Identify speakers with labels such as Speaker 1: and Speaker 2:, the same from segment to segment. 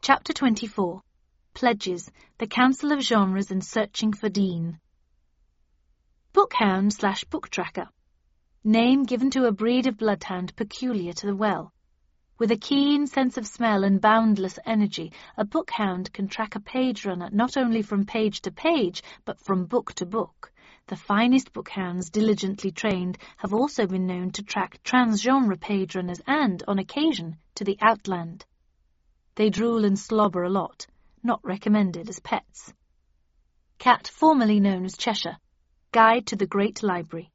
Speaker 1: Chapter 24. Pledges, the Council of Genres and Searching for Dean. Bookhound/book tracker. Name given to a breed of bloodhound peculiar to the well. With a keen sense of smell and boundless energy, a bookhound can track a page runner not only from page to page, but from book to book. The finest bookhounds, diligently trained, have also been known to track transgenre page runners and, on occasion, to the outland. They drool and slobber a lot, not recommended as pets. Cat formerly known as Cheshire. Guide to the Great Library.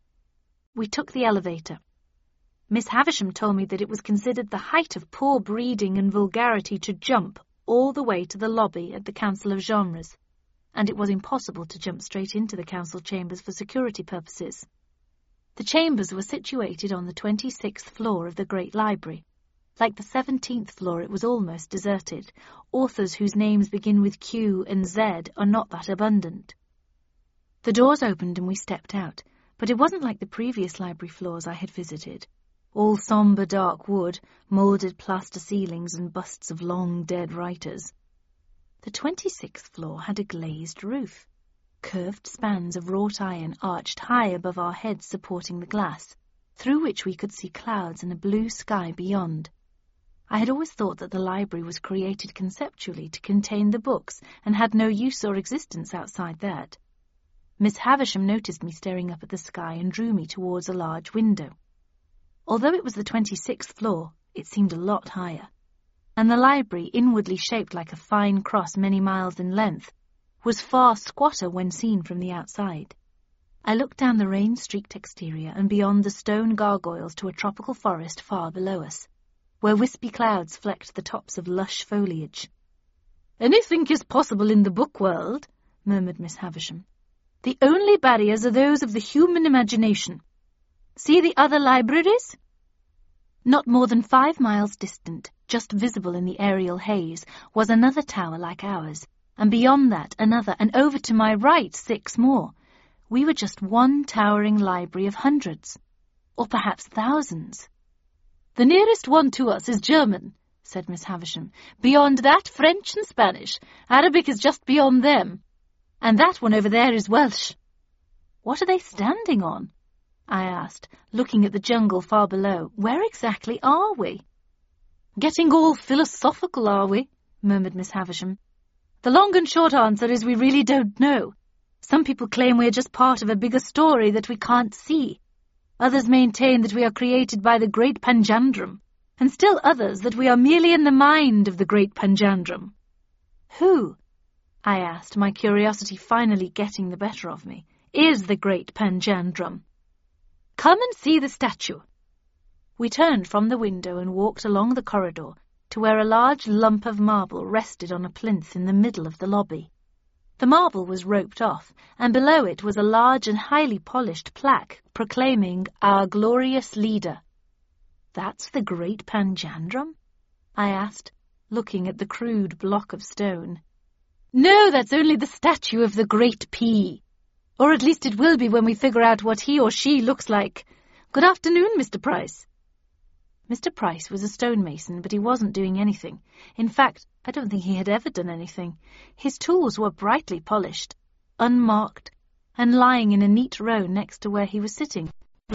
Speaker 1: We took the elevator. Miss Havisham told me that it was considered the height of poor breeding and vulgarity to jump all the way to the lobby at the Council of Genres, and it was impossible to jump straight into the council chambers for security purposes. The chambers were situated on the 26th floor of the Great Library. Like the 17th floor, it was almost deserted. Authors whose names begin with Q and Z are not that abundant. The doors opened and we stepped out, but it wasn't like the previous library floors I had visited. All sombre dark wood, moulded plaster ceilings and busts of long dead writers. The 26th floor had a glazed roof. Curved spans of wrought iron arched high above our heads supporting the glass, through which we could see clouds and a blue sky beyond. I had always thought that the library was created conceptually to contain the books and had no use or existence outside that. Miss Havisham noticed me staring up at the sky and drew me towards a large window. Although it was the 26th floor, it seemed a lot higher, and the library, inwardly shaped like a fine cross many miles in length, was far squatter when seen from the outside. I looked down the rain-streaked exterior and beyond the stone gargoyles to a tropical forest far below us, where wispy clouds flecked the tops of lush foliage. "Anything is possible in the book world," murmured Miss Havisham. "The only barriers are those of the human imagination. See the other libraries?" Not more than 5 miles distant, just visible in the aerial haze, was another tower like ours, and beyond that another, and over to my right 6 more. We were just one towering library of hundreds, or perhaps thousands. "The nearest one to us is German," said Miss Havisham. "Beyond that, French and Spanish. Arabic is just beyond them. And that one over there is Welsh." "What are they standing on?" I asked, looking at the jungle far below. "Where exactly are we?" "Getting all philosophical, are we?" murmured Miss Havisham. "The long and short answer is we really don't know. Some people claim we are just part of a bigger story that we can't see. Others maintain that we are created by the Great Panjandrum, and still others that we are merely in the mind of the Great Panjandrum." "Who," I asked, my curiosity finally getting the better of me, "is the Great Panjandrum?" "Come and see the statue." We turned from the window and walked along the corridor to where a large lump of marble rested on a plinth in the middle of the lobby. The marble was roped off, and below it was a large and highly polished plaque proclaiming "Our Glorious Leader." "That's the Great Panjandrum?" I asked, looking at the crude block of stone. "No, that's only the statue of the Great P. Or at least it will be when we figure out what he or she looks like. Good afternoon, Mr. Price." Mr. Price was a stonemason, but he wasn't doing anything. In fact, I don't think he had ever done anything. His tools were brightly polished, unmarked, and lying in a neat row next to where he was sitting,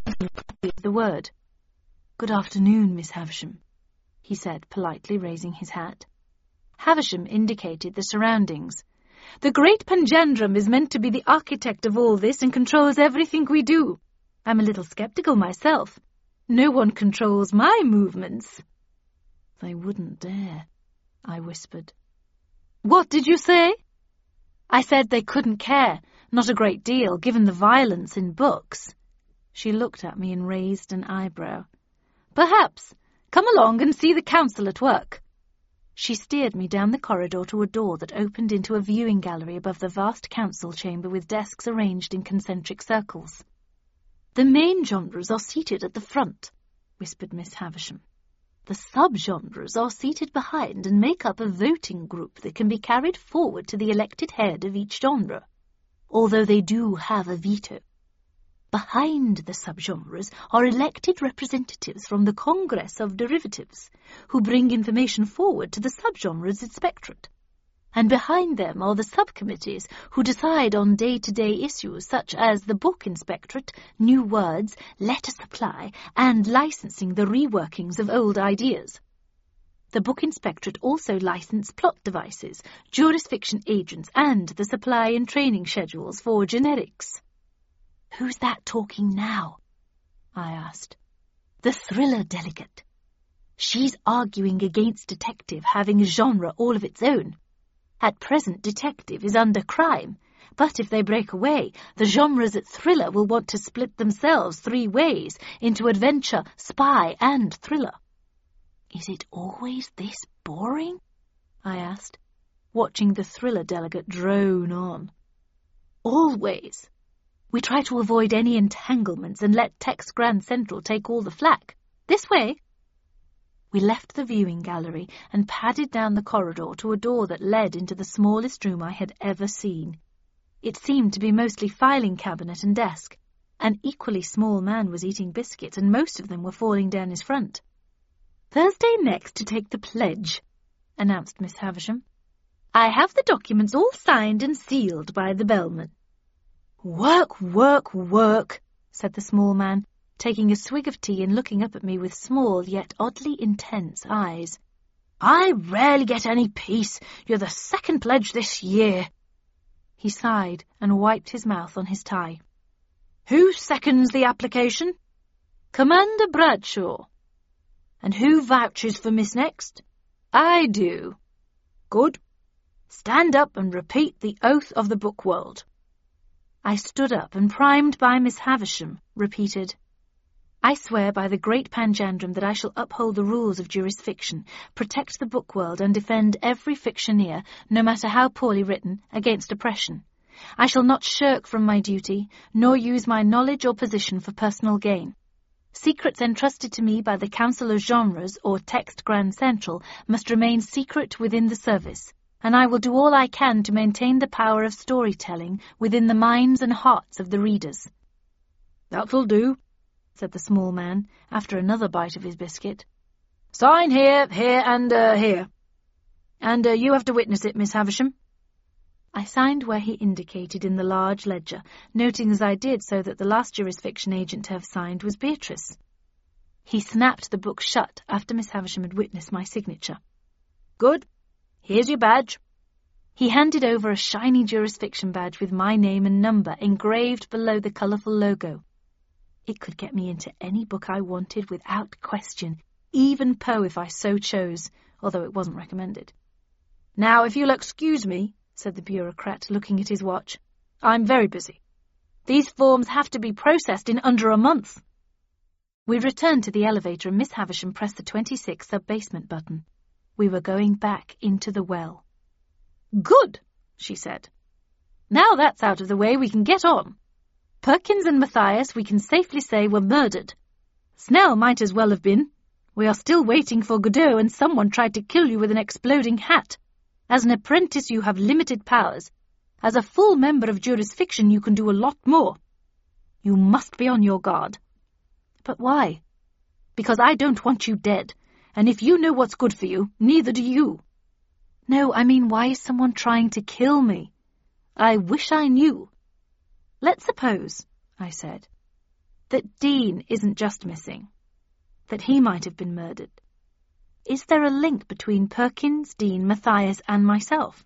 Speaker 1: the word. "Good afternoon, Miss Havisham," he said, politely raising his hat. Havisham indicated the surroundings. "The Great Panjandrum is meant to be the architect of all this and controls everything we do. I'm a little sceptical myself. No one controls my movements." "They wouldn't dare," I whispered. "What did you say?" "I said they couldn't care. Not a great deal, given the violence in books." She looked at me and raised an eyebrow. "Perhaps. Come along and see the council at work." She steered me down the corridor to a door that opened into a viewing gallery above the vast council chamber with desks arranged in concentric circles. "The main genres are seated at the front," whispered Miss Havisham. "The sub-genres are seated behind and make up a voting group that can be carried forward to the elected head of each genre, although they do have a veto." Behind the subgenres are elected representatives from the Congress of Derivatives, who bring information forward to the subgenres inspectorate. And behind them are the subcommittees who decide on day-to-day issues such as the book inspectorate, new words, letter supply, and licensing the reworkings of old ideas. The book inspectorate also license plot devices, jurisfiction agents, and the supply and training schedules for generics. "Who's that talking now?" I asked. "The thriller delegate. She's arguing against detective having a genre all of its own. At present, detective is under crime, but if they break away, the genres at thriller will want to split themselves 3 ways into adventure, spy, and thriller." "Is it always this boring?" I asked, watching the thriller delegate drone on. "Always. We try to avoid any entanglements and let Text Grand Central take all the flak. This way." We left the viewing gallery and padded down the corridor to a door that led into the smallest room I had ever seen. It seemed to be mostly filing cabinet and desk. An equally small man was eating biscuits, and most of them were falling down his front. "Thursday next to take the pledge," announced Miss Havisham. "I have the documents all signed and sealed by the bellman." "Work, work, work," said the small man, taking a swig of tea and looking up at me with small yet oddly intense eyes. "I rarely get any peace. You're the second pledge this year." He sighed and wiped his mouth on his tie. "Who seconds the application?" "Commander Bradshaw." "And who vouches for Miss Next?" "I do." "Good. Stand up and repeat the oath of the book world." I stood up and, primed by Miss Havisham, repeated, "I swear by the great Panjandrum that I shall uphold the rules of jurisfiction, protect the book world, and defend every fictioneer, no matter how poorly written, against oppression. I shall not shirk from my duty, nor use my knowledge or position for personal gain. Secrets entrusted to me by the Council of Genres, or Text Grand Central, must remain secret within the service, and I will do all I can to maintain the power of storytelling within the minds and hearts of the readers." "That'll do," said the small man, after another bite of his biscuit. "Sign here, here, and here. And you have to witness it, Miss Havisham." I signed where he indicated in the large ledger, noting as I did so that the last jurisfiction agent to have signed was Beatrice. He snapped the book shut after Miss Havisham had witnessed my signature. "Good. Here's your badge." He handed over a shiny jurisfiction badge with my name and number engraved below the colourful logo. It could get me into any book I wanted without question, even Poe if I so chose, although it wasn't recommended. "Now, if you'll excuse me," said the bureaucrat, looking at his watch, "I'm very busy. These forms have to be processed in under a month." We returned to the elevator and Miss Havisham pressed the 26 sub-basement button. We were going back into the well. "Good," she said. "Now that's out of the way, we can get on. Perkins and Matthias, we can safely say, were murdered. Snell might as well have been. We are still waiting for Godot, and someone tried to kill you with an exploding hat. As an apprentice, you have limited powers. As a full member of jurisfiction, you can do a lot more. You must be on your guard." "But why?" "Because I don't want you dead, and if you know what's good for you, neither do you." "No, I mean, why is someone trying to kill me?" "I wish I knew." "Let's suppose," I said, "that Dean isn't just missing, that he might have been murdered. Is there a link between Perkins, Dean, Matthias, and myself?"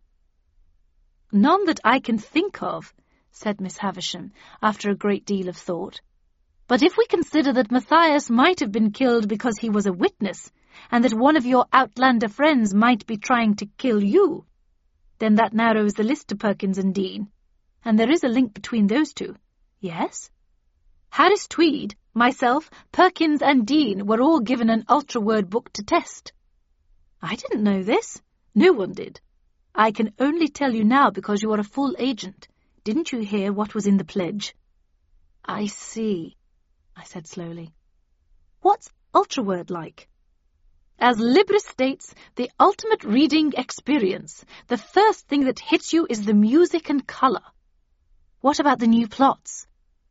Speaker 1: "None that I can think of," said Miss Havisham, after a great deal of thought. "But if we consider that Matthias might have been killed because he was a witness, and that one of your Outlander friends might be trying to kill you, then that narrows the list to Perkins and Dean, and there is a link between those two. Yes? Harris Tweed, myself, Perkins, and Dean were all given an ultra-word book to test." "I didn't know this." "No one did. I can only tell you now because you are a full agent. Didn't you hear what was in the pledge?" "I see," I said slowly. "What's ultra-word like?" "As Libris states, the ultimate reading experience. The first thing that hits you is the music and colour." "What about the new plots?"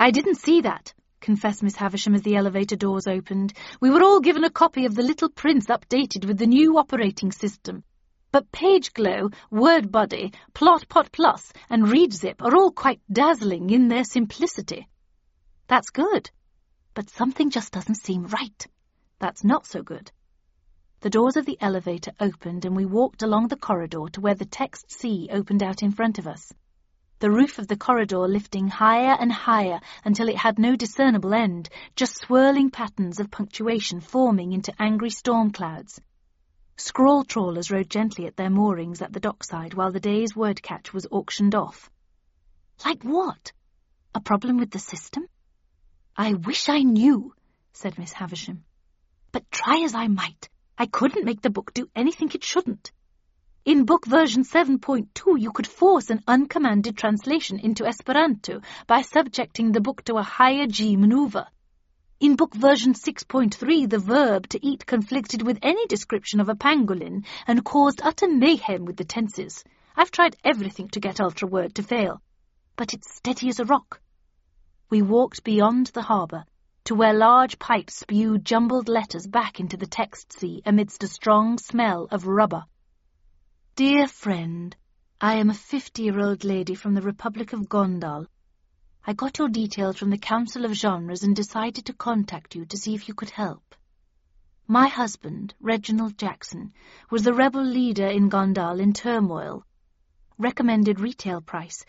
Speaker 1: "I didn't see that," confessed Miss Havisham as the elevator doors opened. "We were all given a copy of The Little Prince updated with the new operating system. But PageGlow, WordBuddy, PlotPot Plus, and ReadZip are all quite dazzling in their simplicity." "That's good. But something just doesn't seem right." "That's not so good." The doors of the elevator opened and we walked along the corridor to where the text C opened out in front of us. The roof of the corridor lifting higher and higher until it had no discernible end, just swirling patterns of punctuation forming into angry storm clouds. Scrawl trawlers rode gently at their moorings at the dockside while the day's word catch was auctioned off. "Like what? A problem with the system?" "I wish I knew," said Miss Havisham. "But try as I might, I couldn't make the book do anything it shouldn't. In book version 7.2 you could force an uncommanded translation into Esperanto by subjecting the book to a higher G maneuver. In book version 6.3 the verb to eat conflicted with any description of a pangolin and caused utter mayhem with the tenses. I've tried everything to get UltraWord to fail, but it's steady as a rock." We walked beyond the harbour to where large pipes spewed jumbled letters back into the text sea amidst a strong smell of rubber. "Dear friend, I am a 50-year-old lady from the Republic of Gondal. I got your details from the Council of Genres and decided to contact you to see if you could help. My husband, Reginald Jackson, was the rebel leader in Gondal in turmoil. Recommended retail price,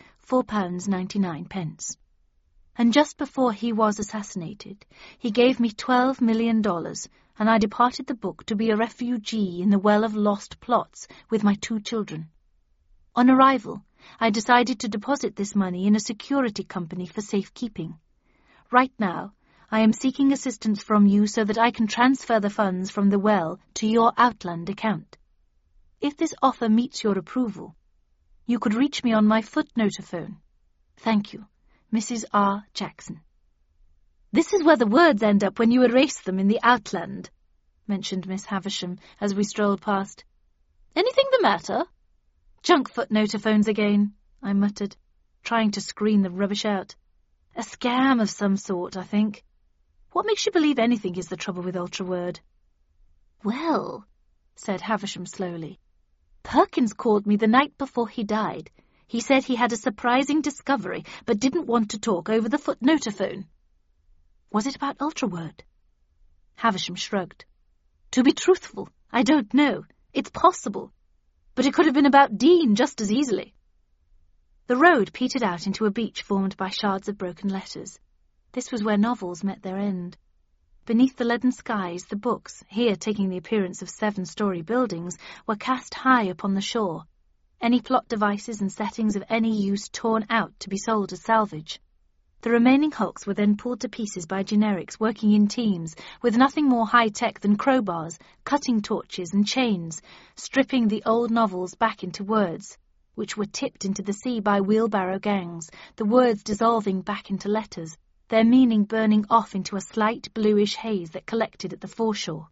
Speaker 1: £4.99. And just before he was assassinated, he gave me $12 million, and I departed the book to be a refugee in the well of lost plots with my 2 children. On arrival, I decided to deposit this money in a security company for safekeeping. Right now, I am seeking assistance from you so that I can transfer the funds from the well to your Outland account. If this offer meets your approval, you could reach me on my footnotophone. Thank you, Mrs. R. Jackson." "This is where the words end up when you erase them in the Outland," mentioned Miss Havisham as we strolled past. "Anything the matter?" "Junk footnotophones again," I muttered, trying to screen the rubbish out. "A scam of some sort, I think. What makes you believe anything is the trouble with UltraWord?" "Well," said Havisham slowly, "Perkins called me the night before he died. He said he had a surprising discovery, but didn't want to talk over the footnotophone." "Was it about UltraWord?" Havisham shrugged. "To be truthful, I don't know. It's possible. But it could have been about Dean just as easily." The road petered out into a beach formed by shards of broken letters. This was where novels met their end. Beneath the leaden skies, the books, here taking the appearance of 7-story buildings, were cast high upon the shore. Any plot devices and settings of any use torn out to be sold as salvage. The remaining hulks were then pulled to pieces by generics working in teams, with nothing more high-tech than crowbars, cutting torches and chains, stripping the old novels back into words, which were tipped into the sea by wheelbarrow gangs, the words dissolving back into letters, their meaning burning off into a slight bluish haze that collected at the foreshore.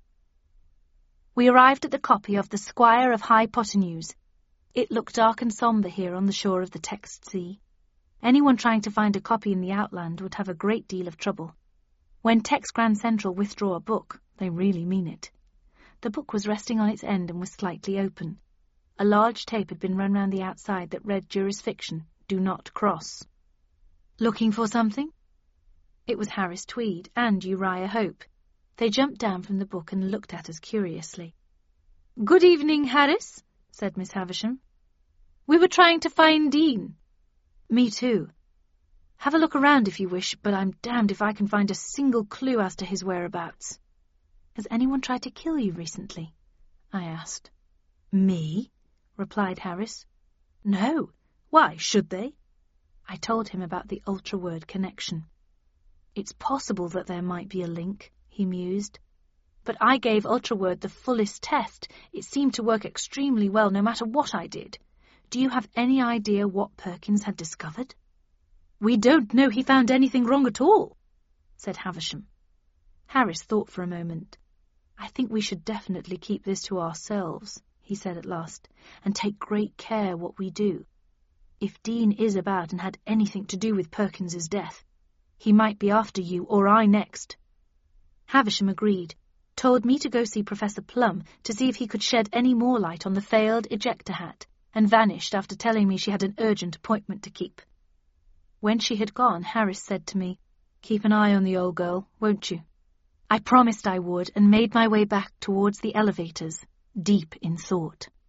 Speaker 1: We arrived at the copy of The Squire of High Potternews. It looked dark and sombre here on the shore of the text sea. Anyone trying to find a copy in the Outland would have a great deal of trouble. When Text Grand Central withdraw a book, they really mean it. The book was resting on its end and was slightly open. A large tape had been run round the outside that read Jurisfiction, Do Not Cross. "Looking for something?" It was Harris Tweed and Uriah Hope. They jumped down from the book and looked at us curiously. "Good evening, Harris," said Miss Havisham. "We were trying to find Dean." "Me too. Have a look around if you wish, but I'm damned if I can find a single clue as to his whereabouts." "Has anyone tried to kill you recently?" I asked. "Me?" replied Harris. "No. Why, should they?" I told him about the UltraWord connection. "It's possible that there might be a link," he mused. "But I gave UltraWord the fullest test. It seemed to work extremely well no matter what I did. Do you have any idea what Perkins had discovered?" "We don't know he found anything wrong at all," said Havisham. Harris thought for a moment. "I think we should definitely keep this to ourselves," he said at last, "and take great care what we do. If Dean is about and had anything to do with Perkins's death, He might be after you or I next. Havisham agreed, told me to go see Professor Plum to see if he could shed any more light on the failed ejector hat, and vanished after telling me she had an urgent appointment to keep. When she had gone, Harris said to me, "Keep an eye on the old girl, won't you?" I promised I would, and made my way back towards the elevators, deep in thought.